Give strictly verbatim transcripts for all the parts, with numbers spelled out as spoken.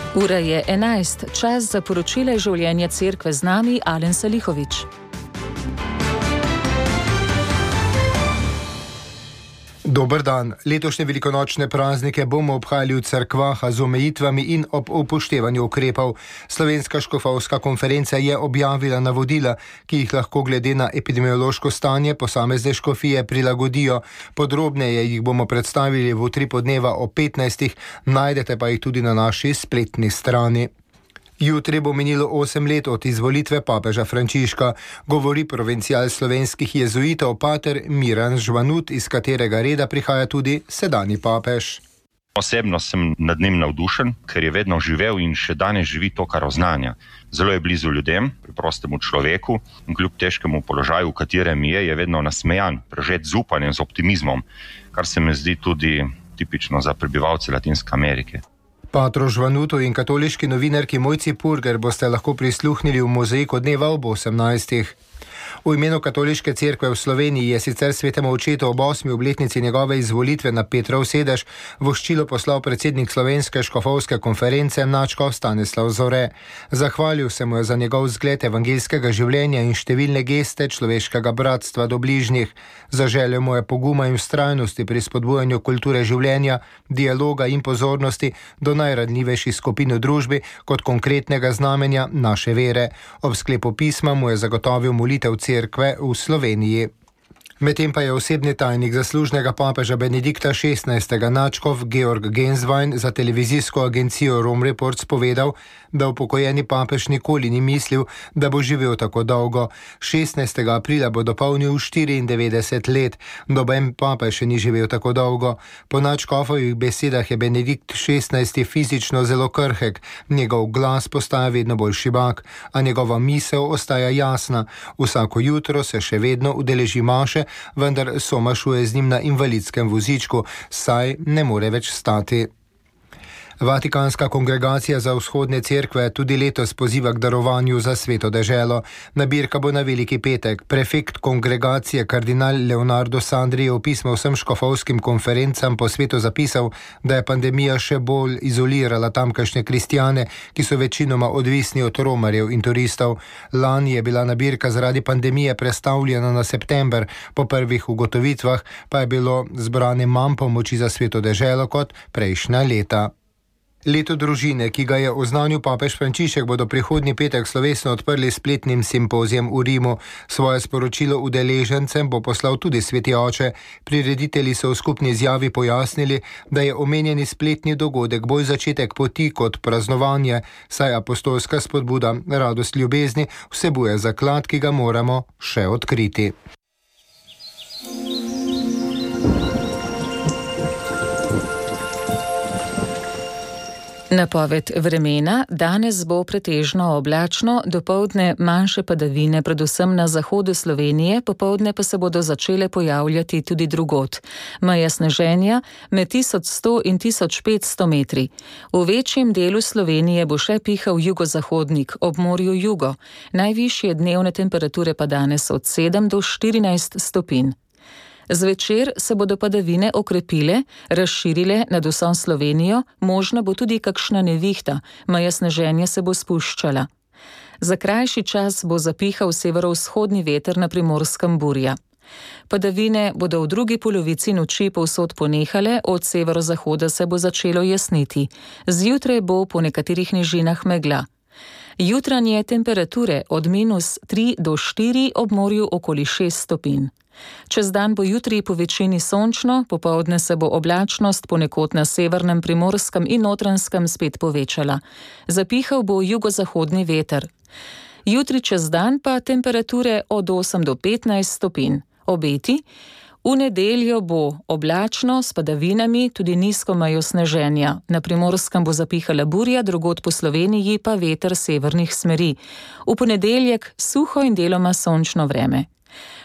Ura je enajst, čas za poročila življenja cerkve z nami Alen Salihović. Dober dan. Letošnje velikonočne praznike bomo obhajali v cerkvah z omejitvami in ob upoštevanju ukrepov. Slovenska škofovska konferenca je objavila navodila, ki jih lahko glede na epidemiološko stanje posamezne škofije prilagodijo. Podrobneje jih bomo predstavili v utripu dneva o petnajstih, najdete pa jih tudi na naši spletni strani. Jutri bo minilo osem let od izvolitve papeža Frančiška, govori provincial slovenskih jezuitov pater Miran Žvanut, iz katerega reda prihaja tudi sedanji papež. Osebno sem nad njim navdušen, ker je vedno živel in še danes živi to, kar oznanja. Zelo je blizu ljudem, preprostemu človeku, in kljub težkemu položaju, v katerem je, je vedno nasmejan, prežet z upanjem, z optimizmom, kar se mi zdi tudi tipično za prebivalce Latinske Amerike. Patru Žvanutu in katoliški novinarki Mojci Purger boste lahko prisluhnili v mozaiku dneva ob osemnajstih. V imenu katoliške cerkve v Sloveniji je sicer svetemu očetu ob osmi obletnici njegove izvolitve na Petrov sedež voščilo poslal predsednik Slovenske škofovske konference nadškof Stanislav Zore. Zahvalil se mu je za njegov zgled evangeljskega življenja in številne geste človeškega bratstva do bližnjih. Zaželil mu je poguma in vztrajnosti pri spodbujanju kulture življenja, dialoga in pozornosti do najranljivejših skupin v družbi kot konkretnega znamenja naše vere. Ob sklepu pisma mu je zagotovil molitev cerkve v Sloveniji. Medtem pa je osebni tajnik zaslužnega papeža Benedikta šestnajstega nadškof Georg Genswein za televizijsko agencijo Rome Reports povedal, da upokojeni papež nikoli ni mislil, da bo živel tako dolgo. šestnajstega aprila bo dopolnil štiriindevetdeset let, noben papež še ni živel tako dolgo. Po nadškofovih besedah je Benedikt šestnajsti fizično zelo krhek, njegov glas postaja vedno bolj šibak, a njegova misel ostaja jasna. Vsako jutro se še vedno udeleži maše, vendar somašuje z njim na invalidskem vozičku, saj ne more več stati. Vatikanska kongregacija za vzhodne cerkve tudi letos poziva k darovanju za sveto deželo. Nabirka bo na Veliki petek. Prefekt kongregacije kardinal Leonardo Sandri je v pismu vsem škofovskim konferencam po svetu zapisal, da je pandemija še bolj izolirala tamkajšnje kristjane, ki so večinoma odvisni od romarjev in turistov. Lani je bila nabirka zaradi pandemije prestavljena na september, po prvih ugotovitvah pa je bilo zbrane manj pomoči za sveto deželo kot prejšnja leta. Leto družine, ki ga je oznanil papež Frančišek, bodo prihodnji petek slovesno odprli spletnim simpozijem v Rimu. Svoje sporočilo udeležencem bo poslal tudi sveti oče. Prireditelji so v skupni izjavi pojasnili, da je omenjeni spletni dogodek bolj začetek poti kot praznovanje, saj apostolska spodbuda radost ljubezni vsebuje zaklad, ki ga moramo še odkriti. Napoved vremena: danes bo pretežno oblačno, dopoldne manjše padavine, predvsem na zahodu Slovenije, popoldne pa se bodo začele pojavljati tudi drugod. Meja sneženja med tisoč sto in tisoč petsto metri. V večjem delu Slovenije bo še pihal jugozahodnik, ob morju jugo. Najvišje dnevne temperature pa danes od sedem do štirinajst stopinj. Zvečer se bodo padavine okrepile, razširile nad vso Slovenijo, možna bo tudi kakšna nevihta, meja sneženja se bo spuščala. Za krajši čas bo zapihal severovzhodni veter, na Primorskem burja. Padavine bodo v drugi polovici noči povsod ponehale, od severozahoda se bo začelo jasniti. Zjutraj bo po nekaterih nižinah megla. Jutranje temperature od minus tri do štiri, ob morju okoli šest stopinj. Čez dan bo jutri po večini sončno, popoldne se bo oblačnost ponekod na severnem Primorskem in Notranjskem spet povečala. Zapihal bo jugozahodni veter. Jutri čez dan pa temperature od osem do petnajst stopinj. Obeti: v nedeljo bo oblačno s padavinami, tudi nizko mejo sneženja. Na Primorskem bo zapihala burja, drugod po Sloveniji pa veter severnih smeri. V ponedeljek suho in deloma sončno vreme.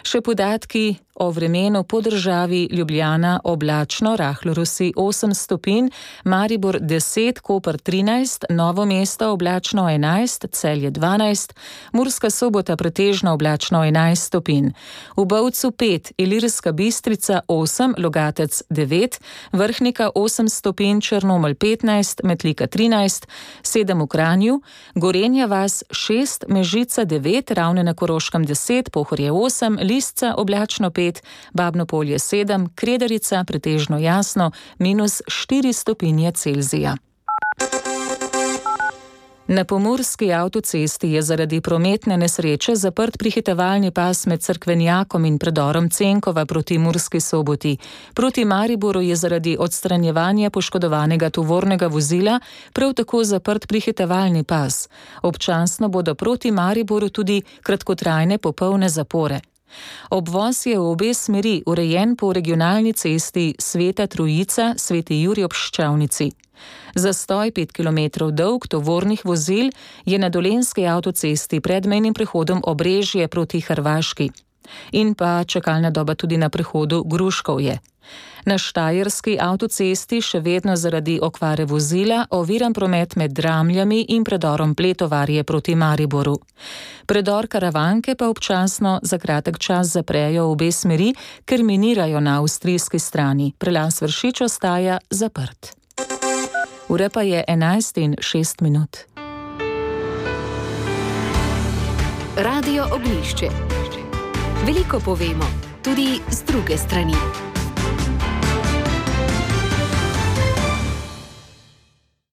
Še podatki o vremenu po državi: Ljubljana oblačno, rahlo rosi osem stopinj, Maribor deset, Koper trinajst, Novo mesto oblačno enajst, Celje dvanajst, Murska Sobota pretežno oblačno enajst stopinj, v Bovcu pet, Ilirska Bistrica osem, Logatec devet, Vrhnika osem stopinj, Črnomelj petnajst, Metlika trinajst, sedem v Kranju, Gorenja vas šest, Mežica devet, Ravne na Koroškem deset, Pohorje osem, Lisca oblačno pet, Babno Polje sedem, Kredarica pretežno jasno, minus štiri stopinje Celzija. Na pomurski avtocesti je zaradi prometne nesreče zaprt prehitevalni pas med Cerkvenjakom in predorom Cenkova proti Murski Soboti. Proti Mariboru je zaradi odstranjevanja poškodovanega tovornega vozila prav tako zaprt prehitevalni pas. Občasno bodo proti Mariboru tudi kratkotrajne popolne zapore. Obvoz je v obe smeri urejen po regionalni cesti Sveta Trojica, Sveti Jurij ob Ščavnici. Zastoj pet kilometrov dolg tovornih vozil je na dolenjski avtocesti pred mejnim prehodom Obrežje proti Hrvaški. In pa čakalna doba tudi na prehodu Gruškovje. Na štajerski avtocesti še vedno zaradi okvare vozila oviran promet med Dramljami in predorom Pletovarje proti Mariboru. Predor Karavanke pa občasno za kratek čas zaprejo v obe smeri, ker minirajo na avstrijski strani. Prelaz Vršič ostaja zaprt. Ura pa je enajst in šest minut. Radio Oglišče. Veliko povemo, tudi z druge strani.